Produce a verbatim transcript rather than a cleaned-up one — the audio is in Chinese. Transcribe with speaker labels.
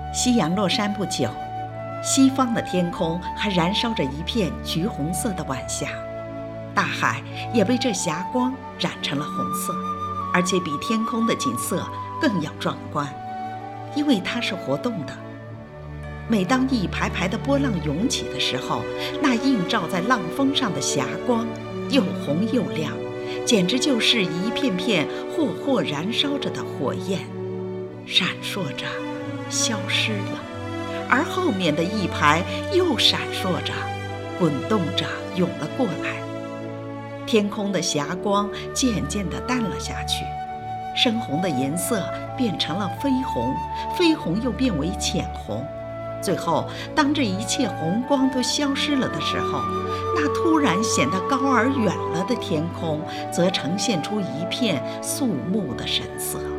Speaker 1: 夕阳落山不久，西方的天空还燃烧着一片橘红色的晚霞，大海也被这霞光染成了红色，而且比天空的景色更要壮观，因为它是活动的。每当一排排的波浪涌起的时候，那映照在浪峰上的霞光又红又亮，简直就是一片片霍霍燃烧着的火焰，闪烁着消失了，而后面的一排又闪烁着滚动着涌了过来。天空的霞光渐渐地淡了下去，深红的颜色变成了绯红，绯红又变为浅红。最后当这一切红光都消失了的时候，那突然显得高而远了的天空则呈现出一片肃穆的神色。